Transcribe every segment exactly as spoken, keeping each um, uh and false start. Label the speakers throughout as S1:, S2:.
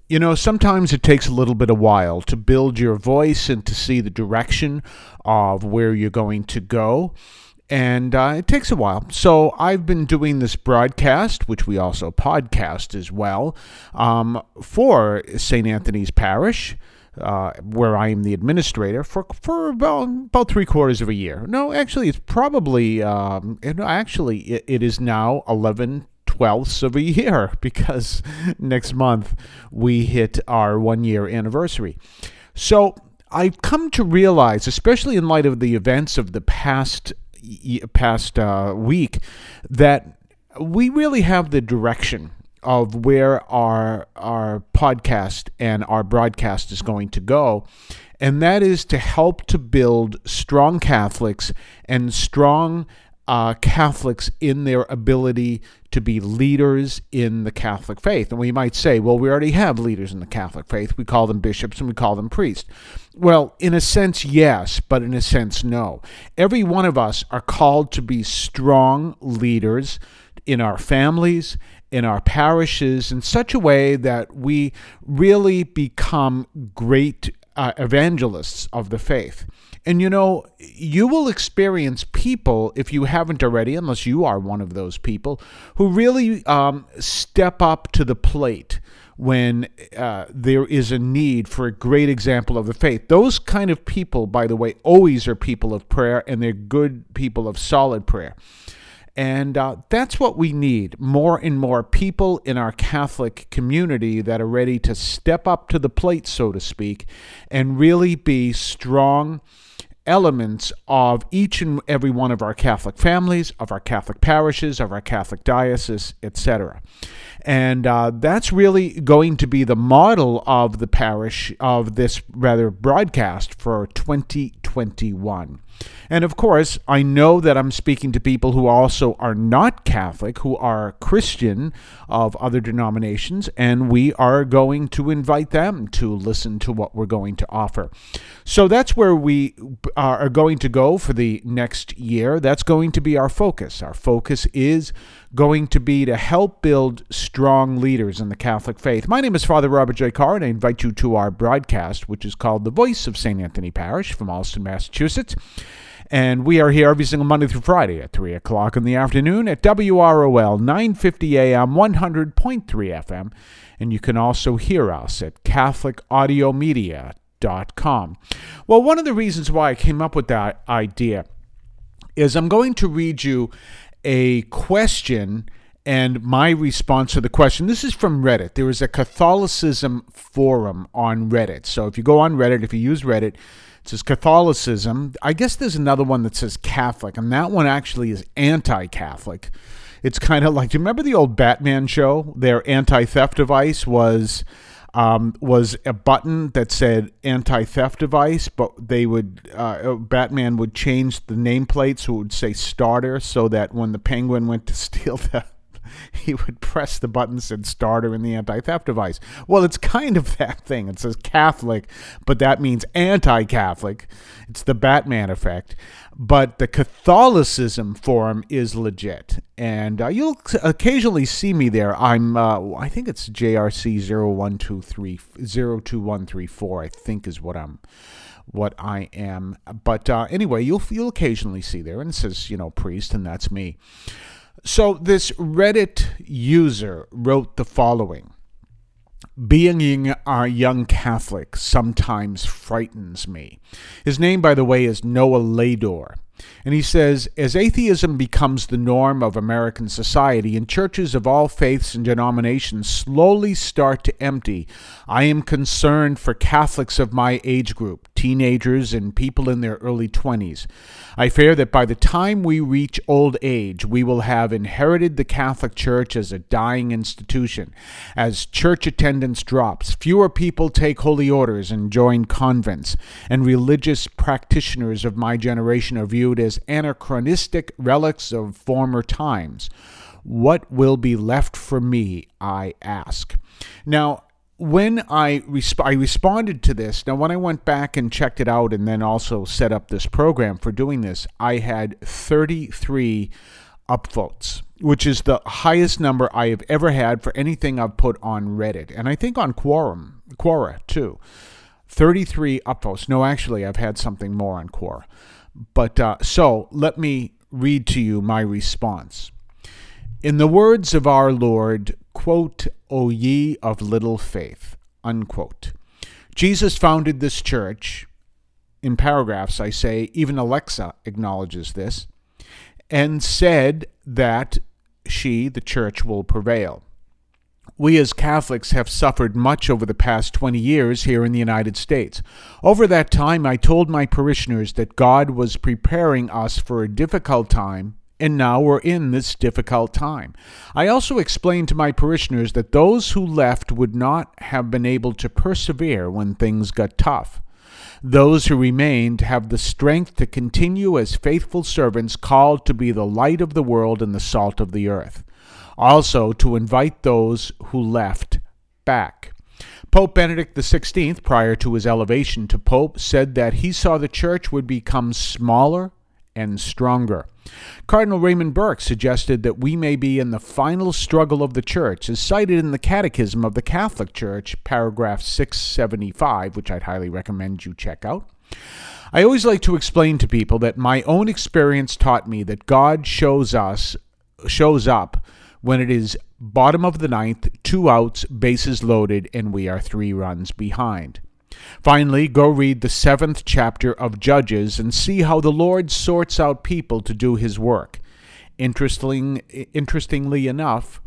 S1: You know, sometimes it takes a little bit of while to build your voice and to see the direction of where you're going to go. And uh, it takes a while. So I've been doing this broadcast, which we also podcast as well, um, for Saint Anthony's Parish, uh, where I am the administrator, for for about, about three quarters of a year. No, actually, it's probably, um, it, actually, it, it is now eleven twelfths of a year, because next month we hit our one-year anniversary. So I've come to realize, especially in light of the events of the past past uh, week, that we really have the direction of where our our podcast and our broadcast is going to go, and that is to help to build strong Catholics and strong uh, Catholics in their ability to be leaders in the Catholic faith. And we might say, well, we already have leaders in the Catholic faith. We call them bishops and we call them priests. Well, in a sense, yes, but in a sense, no. Every one of us are called to be strong leaders in our families, in our parishes, in such a way that we really become great uh, evangelists of the faith. And you know, you will experience people, if you haven't already, unless you are one of those people, who really um, step up to the plate when uh, there is a need for a great example of the faith. Those kind of people, by the way, always are people of prayer, and they're good people of solid prayer. And uh, that's what we need, more and more people in our Catholic community that are ready to step up to the plate, so to speak, and really be strong elements of each and every one of our Catholic families, of our Catholic parishes, of our Catholic diocese, et cetera. And uh, that's really going to be the model of the parish, of this rather broadcast for twenty twenty-one. And of course, I know that I'm speaking to people who also are not Catholic, who are Christian of other denominations, and we are going to invite them to listen to what we're going to offer. So that's where we are going to go for the next year. That's going to be our focus. Our focus is going to be to help build strong leaders in the Catholic faith. My name is Father Robert J. Carr, and I invite you to our broadcast, which is called The Voice of Saint Anthony Parish from Allston, Massachusetts. And we are here every single Monday through Friday at three o'clock in the afternoon at W R O L nine fifty A M, one hundred point three F M. And you can also hear us at Catholic Audio Media dot com. Well, one of the reasons why I came up with that idea is I'm going to read you a question and my response to the question. This is from Reddit. There is a Catholicism forum on Reddit. So if you go on Reddit, if you use Reddit, it says Catholicism. I guess there's another one that says Catholic, and that one actually is anti-Catholic. It's kind of like, do you remember the old Batman show? Their anti-theft device was um, was a button that said anti-theft device, but they would uh, Batman would change the nameplate so it would say starter, so that when the Penguin went to steal the he would press the button that said starter in the anti-theft device. Well, it's kind of that thing. It says Catholic, but that means anti-Catholic. It's the Batman effect. But the Catholicism forum is legit. And uh, you'll occasionally see me there. I'm, uh, I think it's J R C zero one two three, zero two one three four, I think is what I'm what I am. But uh, anyway, you'll, you'll occasionally see there. And it says, you know, priest, and that's me. So this Reddit user wrote the following: being a young Catholic sometimes frightens me. His name, by the way, is Noah Lador. And he says, as atheism becomes the norm of American society and churches of all faiths and denominations slowly start to empty, I am concerned for Catholics of my age group, teenagers and people in their early twenties. I fear that by the time we reach old age, we will have inherited the Catholic Church as a dying institution. As church attendance drops, fewer people take holy orders and join convents, and religious practitioners of my generation are viewed as anachronistic relics of former times. What will be left for me, I ask. Now, when I, resp- I responded to this, now when I went back and checked it out and then also set up this program for doing this, I had thirty-three upvotes, which is the highest number I have ever had for anything I've put on Reddit. And I think on Quorum, Quora too. thirty-three upvotes. No, actually, I've had something more on Quora. But uh, so let me read to you my response. In the words of our Lord, quote, O ye of little faith, unquote. Jesus founded this church. In paragraphs, I say, even Alexa acknowledges this, and said that she, the church, will prevail. We as Catholics have suffered much over the past twenty years here in the United States. Over that time, I told my parishioners that God was preparing us for a difficult time, and now we're in this difficult time. I also explained to my parishioners that those who left would not have been able to persevere when things got tough. Those who remained have the strength to continue as faithful servants called to be the light of the world and the salt of the earth. Also, to invite those who left back. Pope Benedict the sixteenth, prior to his elevation to Pope, said that he saw the church would become smaller and stronger. Cardinal Raymond Burke suggested that we may be in the final struggle of the church, as cited in the Catechism of the Catholic Church, paragraph six seventy-five, which I'd highly recommend you check out. I always like to explain to people that my own experience taught me that God shows us, shows up when it is bottom of the ninth, two outs, bases loaded, and we are three runs behind. Finally, go read the seventh chapter of Judges and see how the Lord sorts out people to do his work. Interesting, interestingly enough,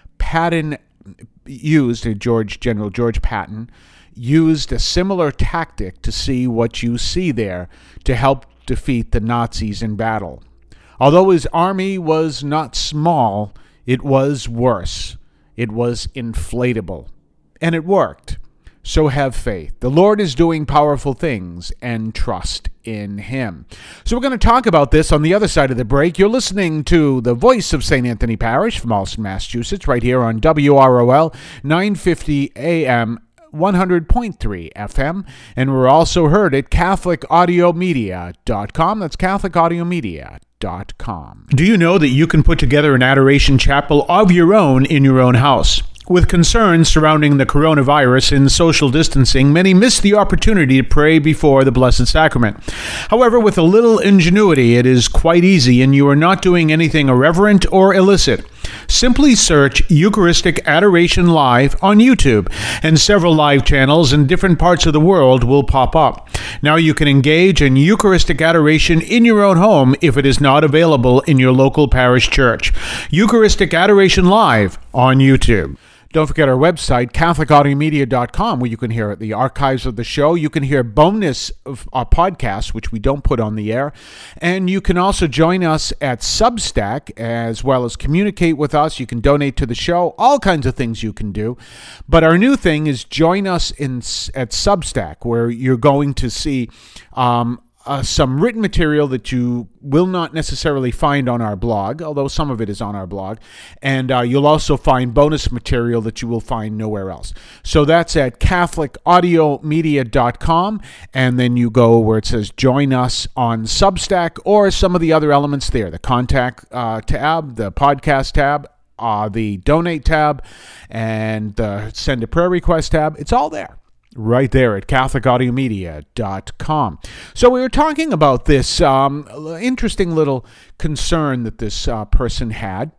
S1: Patton used, George General George Patton, used a similar tactic to see what you see there to help defeat the Nazis in battle. Although his army was not small, it was worse. It was inflatable. And it worked. So have faith. The Lord is doing powerful things, and trust in him. So we're going to talk about this on the other side of the break. You're listening to the voice of Saint Anthony Parish from Allston, Massachusetts, right here on W R O L nine fifty A M, one hundred point three F M, and we're also heard at Catholic Audio Media dot com. That's Catholic Audio Media dot com. Do you know that you can put together an adoration chapel of your own in your own house? With concerns surrounding the coronavirus and social distancing, many miss the opportunity to pray before the Blessed Sacrament. However, with a little ingenuity, it is quite easy, and you are not doing anything irreverent or illicit. Simply search Eucharistic Adoration Live on YouTube, and several live channels in different parts of the world will pop up. Now you can engage in Eucharistic adoration in your own home if it is not available in your local parish church. Eucharistic Adoration Live on YouTube. Don't forget our website, Catholic Audio Media dot com, where you can hear the archives of the show. You can hear bonus of our podcasts, which we don't put on the air. And you can also join us at Substack, as well as communicate with us. You can donate to the show, all kinds of things you can do. But our new thing is join us in at Substack, where you're going to see um, Uh, some written material that you will not necessarily find on our blog, although some of it is on our blog. And uh, you'll also find bonus material that you will find nowhere else. So that's at Catholic Audio Media dot com. And then you go where it says join us on Substack, or some of the other elements there, the contact uh, tab, the podcast tab, uh, the donate tab, and the send a prayer request tab. It's all there. Right there at Catholic Audio Media dot com. So we were talking about this um, interesting little concern that this uh, person had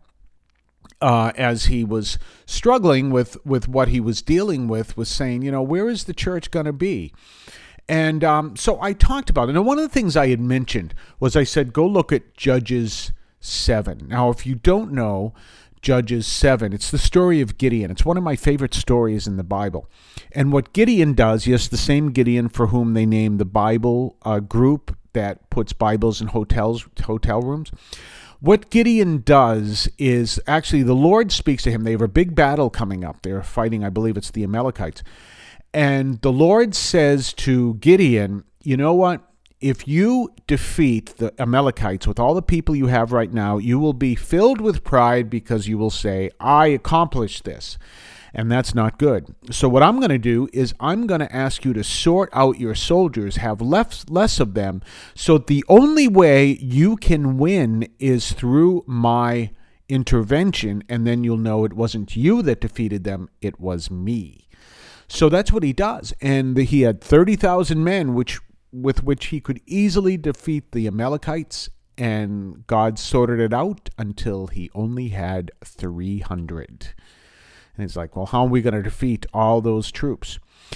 S1: uh, as he was struggling with, with what he was dealing with, was saying, you know, where is the church going to be? And um, so I talked about it. And one of the things I had mentioned was I said, go look at Judges seven. Now, if you don't know Judges seven, it's the story of Gideon. It's one of my favorite stories in the Bible. And what Gideon does, yes, the same Gideon for whom they named the Bible uh, group that puts Bibles in hotels, hotel rooms. What Gideon does is, actually, the Lord speaks to him. They have a big battle coming up. They're fighting, I believe it's the Amalekites. And the Lord says to Gideon, you know what? If you defeat the Amalekites with all the people you have right now, you will be filled with pride because you will say, I accomplished this. And that's not good. So what I'm going to do is I'm going to ask you to sort out your soldiers, have less, less of them, so the only way you can win is through my intervention, and then you'll know it wasn't you that defeated them, it was me. So that's what he does. And he had thirty thousand men which with which he could easily defeat the Amalekites, and God sorted it out until he only had three hundred. And it's like, well, how are we going to defeat all those troops?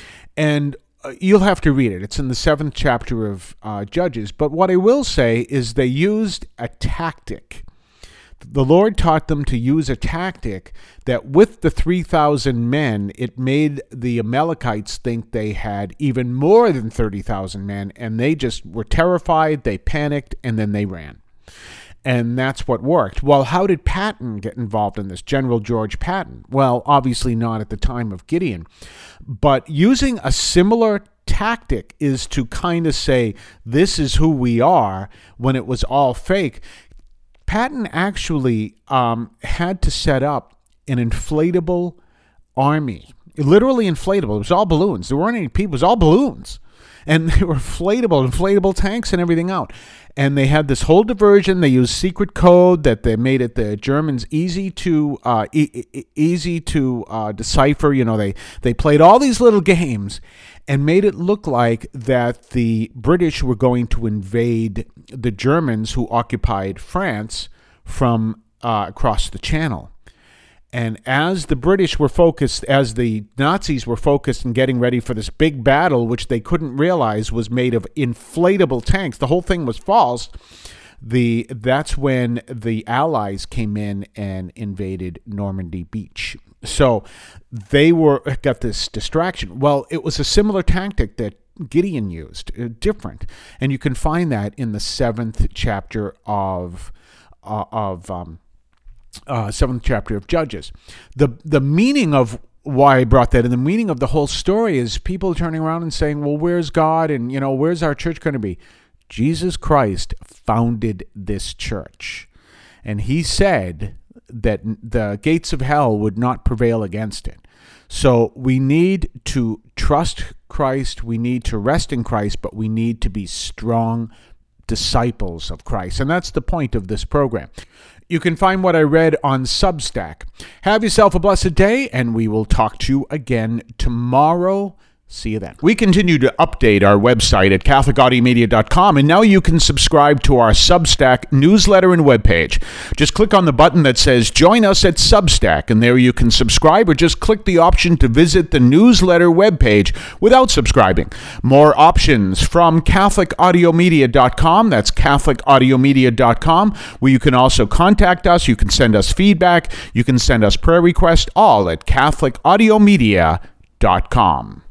S1: And uh, you'll have to read it. It's in the seventh chapter of uh, Judges. But what I will say is they used a tactic. The Lord taught them to use a tactic that with the three thousand men, it made the Amalekites think they had even more than thirty thousand men, and they just were terrified, they panicked, and then they ran. And that's what worked. Well, how did Patton get involved in this? General George Patton? Well, obviously not at the time of Gideon. But using a similar tactic is to kind of say, this is who we are, when it was all fake. Patton actually um, had to set up an inflatable army. Literally inflatable. It was all balloons. There weren't any people. It was all balloons. And they were inflatable, inflatable tanks and everything out. And they had this whole diversion. They used secret code that they made it the Germans easy to uh, e- e- easy to uh, decipher. You know, they they played all these little games and made it look like that the British were going to invade the Germans who occupied France from uh, across the Channel. And as the British were focused, as the Nazis were focused in getting ready for this big battle, which they couldn't realize was made of inflatable tanks, the whole thing was false. The that's when the Allies came in and invaded Normandy Beach. So they were got this distraction. Well, it was a similar tactic that Gideon used, uh, different, and you can find that in the seventh chapter of uh, of. Um, Uh, seventh chapter of Judges. The the meaning of why I brought that in, the meaning of the whole story is people turning around and saying, well, where's God? And, you know, where's our church going to be? Jesus Christ founded this church. And he said that the gates of hell would not prevail against it. So we need to trust Christ. We need to rest in Christ, but we need to be strong disciples of Christ. And that's the point of this program. You can find what I read on Substack. Have yourself a blessed day, and we will talk to you again tomorrow. See you then. We continue to update our website at Catholic Audio Media dot com, and now you can subscribe to our Substack newsletter and webpage. Just click on the button that says Join Us at Substack, and there you can subscribe, or just click the option to visit the newsletter webpage without subscribing. More options from Catholic Audio Media dot com. That's Catholic Audio Media dot com, where you can also contact us. You can send us feedback. You can send us prayer requests, all at Catholic Audio Media dot com.